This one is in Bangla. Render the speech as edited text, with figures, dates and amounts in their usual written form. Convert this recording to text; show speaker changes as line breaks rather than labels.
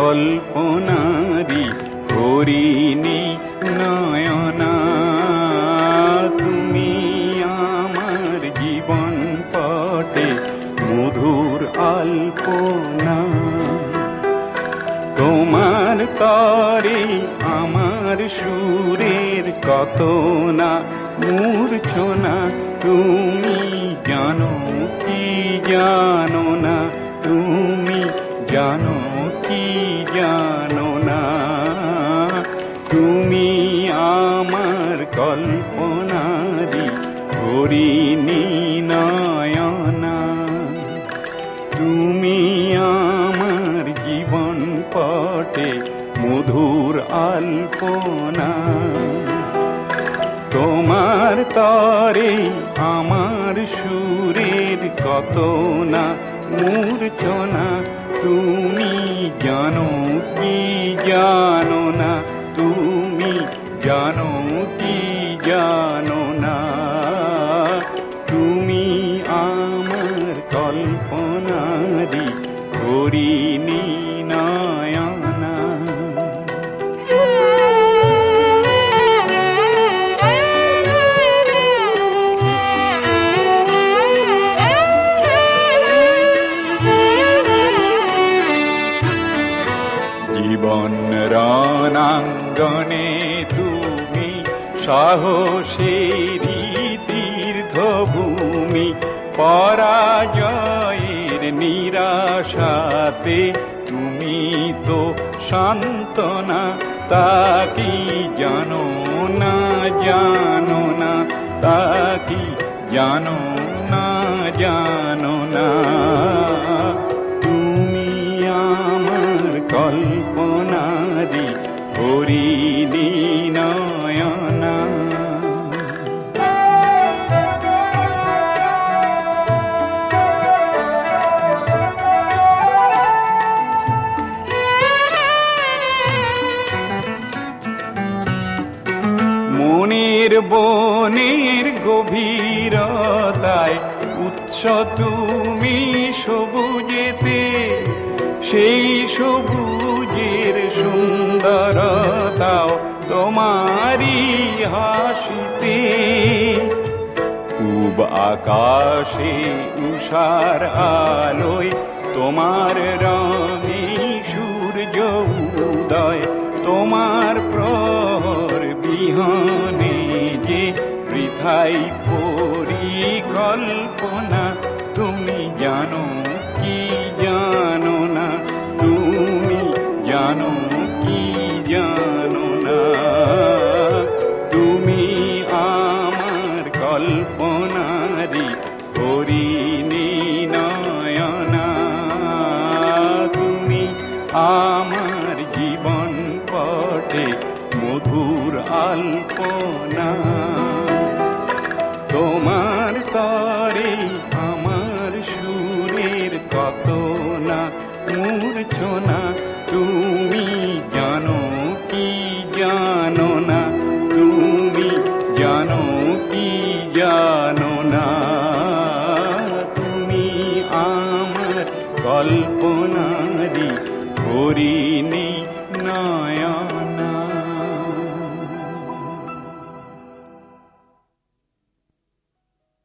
কল্পনারি হরিণী নয়না। তুমি আমার জীবন পটে মধুর আলপনা। তোমার তরে আমার সুরের কত না মূর্ছনা। তুমি জানো কি জানো না, তুমি জানো কি জানো না। তুমি আমার কল্পনারি হরিণী নয়না। তুমি আমার জীবন পটে মধুর আলপনা। তোমার তরে আমার সুরের কত না মূর্ছনা। তুমি জানো কি জানো না, তুমি জানো কি জানো না। তুমি আমার কল্পনারি হরিণী নয়না। জীবন রণাঙ্গনে তুমি সাহসেরই তীর্থভূমি। পরাজয়ের নিরাশাতে তুমি তো সান্ত্বনা। তা কি জানো না জানো না, তা কি জানো না জানো না। তুমি আমার কল্পনারি হরিণী নয়না। মনের বনের গভীরতায় উৎস তুমি সবুজেতে। সেই সবুজের সুন্দরতাও তোমারই হাসিতে। পূব আকাশে উষার আলোয় তোমার রঙে সূর্য উদয়। তোমার প্রহর বিহনে যে বৃথাই পরিকল্পনা। তুমি জানো কি জানো না, তুমি জানো কি জানো না। তুমি আমার কল্পনারি হরিণী নয়না। তুমি আমার জীবন পটে মধুর আলপনা। তোমার তরে আমার সুরের কত না মূর্ছনা। তুমি জানো কি জানো না, তুমি জানো কি জানো না। তুমি আমার কল্পনারি হরিণী নয়না।